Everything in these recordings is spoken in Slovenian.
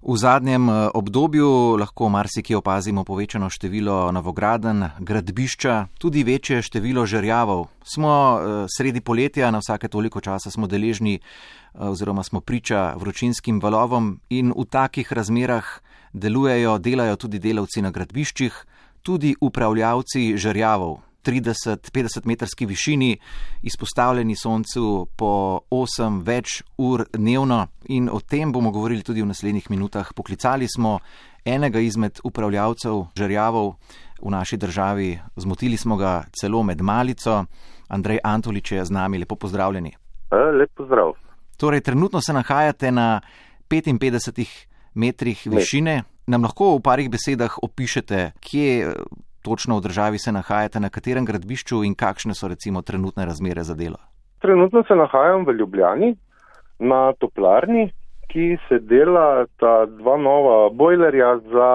V zadnjem obdobju lahko marsikje opazimo povečano število novogradenj, gradbišča, tudi večje število žerjavov. Smo sredi poletja, na vsake toliko časa smo deležni oziroma smo priča vročinskim valovom in v takih razmerah delajo tudi delavci na gradbiščih, tudi upravljavci žerjavov. 30-50 metrski višini, izpostavljeni soncu po 8 več ur dnevno in o tem bomo govorili tudi v naslednjih minutah. Poklicali smo enega izmed upravljavcev žerjavov v naši državi, zmotili smo ga celo med malico. Andrej Antolič je z nami, lepo pozdravljeni. Lep pozdrav. Torej, trenutno se nahajate na 55 metrih višine. Nam lahko v parih besedah opišete, kje točno v državi se nahajate, na katerem gradbišču in kakšne so recimo trenutne razmere za delo? Trenutno se nahajam v Ljubljani na toplarni, ki se dela ta dva nova bojlerja za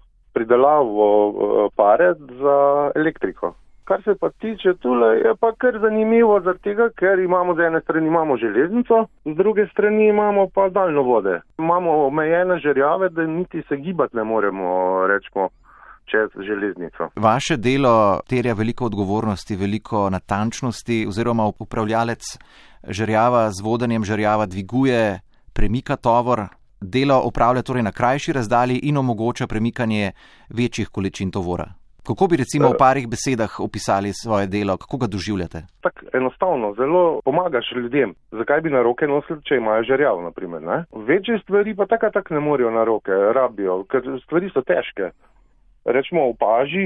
pridelavo pare za elektriko. Kar se pa tiče tule, je pa kar zanimivo, zaradi tega, ker imamo z ene strani železnico, z druge strani imamo pa daljnovode. Imamo omejene žerjave, da niti se gibati ne moremo, rečemo, čez železnico. Vaše delo terja veliko odgovornosti, veliko natančnosti, oziroma upravljalec žerjava z vodenjem žerjava dviguje, premika tovor, delo opravlja torej na krajši razdalji in omogoča premikanje večjih količin tovora. Kako bi recimo v parih besedah opisali svoje delo, kako ga doživljate? Tako enostavno, zelo pomagaš ljudem. Zakaj bi na roke nosili, če imajo žerjav, na primer, ne? Večje stvari pa tako ne morejo na roke, rabijo, ker stvari so težke. Rečemo v paži,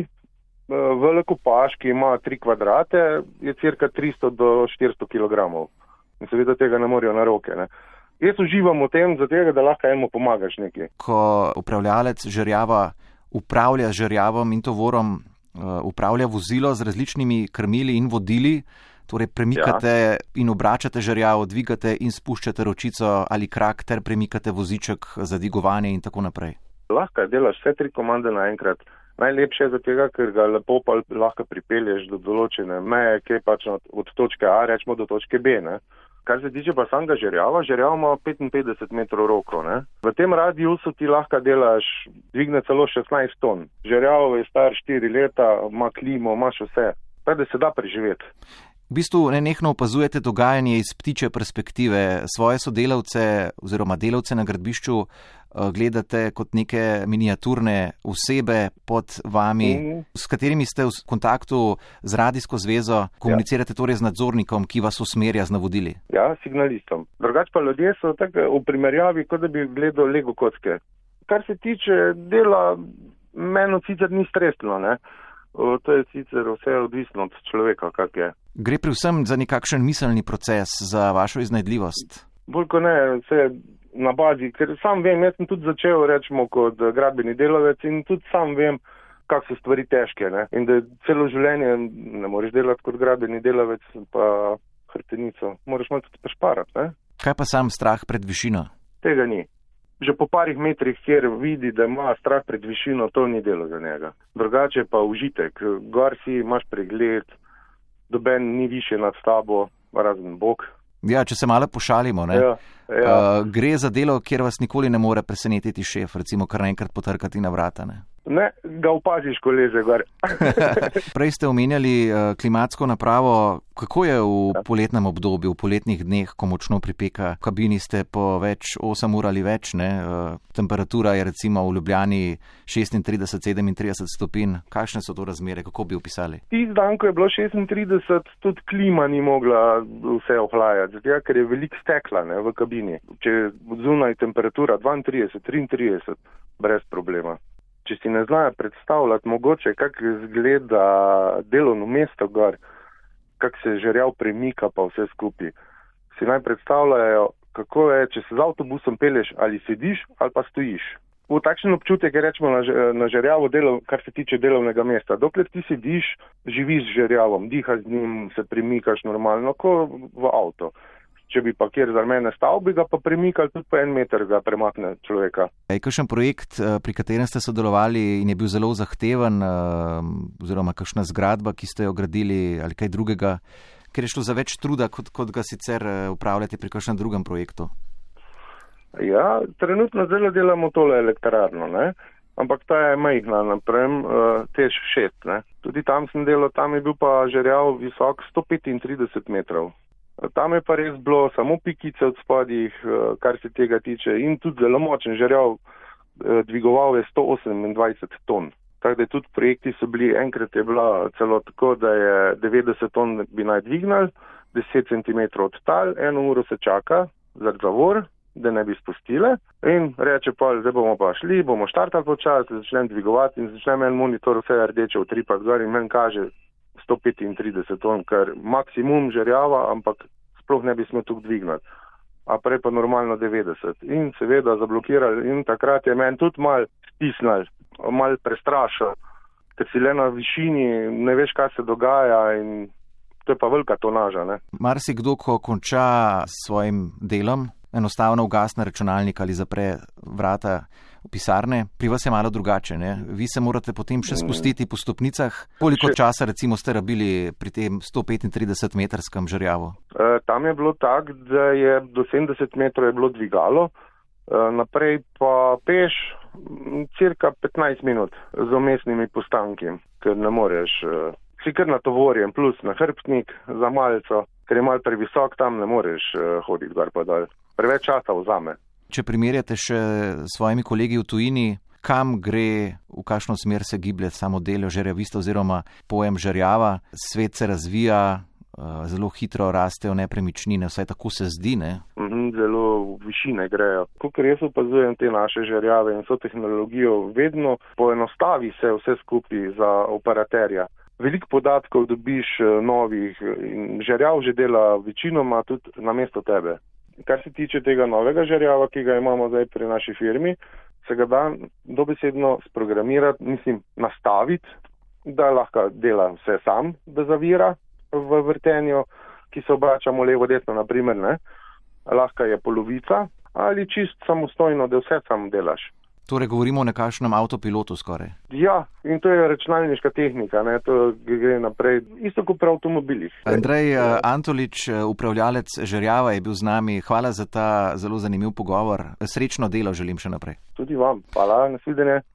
veliko paž, ki ima 3 kvadrate, je cirka 300 do 400 kg. In seveda tega ne morejo na roke, ne. Jaz uživam v tem, zato da lahko enemu pomagaš nekaj. Ko upravljalec žerjava upravlja z žerjavom in tovorom, upravlja vozilo z različnimi krmili in vodili, torej premikate in obračate žerjav, dvigate in spuščate ročico ali krak ter premikate voziček za dvigovanje in tako naprej. Lahko delaš vse 3 komande naenkrat. Najlepše je za tega, ker ga lepo pa lahko pripelješ do določene meje, ki je pač od točke A, rečemo, do točke B, ne. Kar se tiče pa samega žerjava, žerjav ima 55 metrov roko, ne. V tem radiusu ti lahko delaš, dvigne celo 16 ton. Žerjav je star 4 leta, ima klimo, imaš vse. Tako da se da preživeti. V bistvu nenehno opazujete dogajanje iz ptičje perspektive. Svoje sodelavce oziroma delavce na gradbišču gledate kot neke miniaturne osebe pod vami, s katerimi ste v kontaktu z radijsko zvezo, komunicirate torej z nadzornikom, ki vas usmerja z navodili. Ja, signalistom. Drugače pa ljudje so tako v primerjavi, kot da bi gledal Lego kocke. Kar se tiče dela, meni sicer ni stresno, ne. To je sicer vse odvisno od človeka, kak je. Gre pri vsem za nekakšen miselni proces, za vašo iznajdljivost? Bolj ko ne, vse na bazi, ker sam vem, jaz sem tudi začel, rečemo, kot gradbeni delavec in tudi sam vem, kak so stvari težke, ne. In da celo življenje ne moreš delati kot gradbeni delavec, pa hrbtenico. Moraš malo tudi prešparati, ne. Kaj pa sam strah pred višino? Tega ni. Že po parih metrih, kjer vidi, da ima strah pred višino, to ni delo za njega. Drugače pa užitek. Gor si, imaš pregled, doben ni više nad tabo, razen Bog. Ja, če se malo pošalimo, ne? Gre za delo, kjer vas nikoli ne more presenetiti šef, recimo kar naenkrat potrkati na vrata, ne? Ne, ga opaziš, ko leze gor. Prej ste omenjali klimatsko napravo. Kako je v poletnem obdobju, v poletnih dneh, ko močno pripeka? V kabini ste po 8 ur ali več, ne? Temperatura je recimo v Ljubljani 36-37 stopinj. Kakšne so to razmere? Kako bi opisali? Tisti dan, ko je bilo 36, tudi klima ni mogla vse ohlajati, zato ker je veliko stekla, ne, v kabini. Če je zunaj temperatura 32-33, brez problema. Če si ne znajo predstavljati mogoče, kako izgleda delovno mesto gor, kako se žerjav premika pa vse skupaj. Si naj predstavljajo, kako je, če se z avtobusom pelješ, ali sediš ali pa stojiš. V takšen občutek je, rečemo, na žerjavo delo, kar se tiče delovnega mesta. Dokler ti sediš, živiš z žerjavom, dihaš z njim, se premikaš normalno, kot v avto. Če bi pa kjer za mene stal, bi ga pa premikali tudi po 1 meter, ga premakne človeka. Je kakšen projekt, pri katerem ste sodelovali in je bil zelo zahteven, oziroma kakšna zgradba, ki ste jo gradili ali kaj drugega, ker je šlo za več truda, kot ga sicer upravljate pri kakšnem drugem projektu? Ja, trenutno zelo delamo tole elektrarno, ne? Ampak ta je majhna, naprem tež 6. Ne? Tudi tam sem delal, tam je bil pa žerjav visok 135 metrov. Tam je pa res bilo samo pikice od spodih, kar se tega tiče, in tudi zelo močen žerjav, dvigoval je 128 ton. Tako da tudi projekti so bili, enkrat je bila celo tako, da je 90 ton bi naj dvignali, 10 cm od tal, 1 uro se čaka za zavor, da ne bi spustile, in reče pa, zdaj bomo pa šli, bomo štartali počas, začnem dvigovati in začnem en monitor vse rdeče utripat gor in meni kaže 135 ton, kar maksimum žerjava, ampak sploh ne bi smel tukaj dvignati. A prej pa normalno 90. In seveda zablokirali in takrat je meni tudi mal stisnal, mal prestrašil, ker si le na višini, ne veš, kaj se dogaja in to je pa velika tonaža, ne. Marsikdo, ko konča s svojim delom, enostavno ugasne računalnik ali zapre vrata v pisarne. Pri vas je malo drugače, ne? Vi se morate potem še spustiti po stopnicah. Koliko časa recimo ste rabili pri tem 135-metrskem žerjavu? Tam je bilo tako, da je do 70 metrov je bilo dvigalo, naprej pa peš cirka 15 minut z umestnimi postanki, ker ne moreš, si kar na tovorjem, plus na hrbtnik za malico, ker je malo previsok, tam ne moreš hoditi gor pa dol. Preveč časa vzame. Če primerjate še s svojimi kolegi v tujini, kam gre, v kakšno smer se giblje samo delo žerjavista oziroma pojem žerjava, svet se razvija, zelo hitro rastejo nepremičnine, vsaj tako se zdi, ne? Zelo v višine grejo. Kakor jaz opazujem te naše žerjave in so tehnologijo, vedno poenostavi se vse skupaj za operaterja. Veliko podatkov dobiš novih in žerjav že dela večinoma tudi namesto tebe. Kar se tiče tega novega žerjava, ki ga imamo zdaj pri naši firmi, se ga da dobesedno sprogramirati, nastaviti, da lahko dela vse sam, da zavira v vrtenju, ki se obračamo levo-desno, naprimer, ne. Lahko je polovica ali čist samostojno, da vse sam delaš. Torej govorimo o nekakšnem avtopilotu skoraj. Ja, in to je računalniška tehnika, ne, to gre naprej, isto kot pri avtomobilih. Andrej Antolič, upravljalec žerjava, je bil z nami. Hvala za ta zelo zanimiv pogovor. Srečno delo želim še naprej. Tudi vam. Hvala, nasvidenje.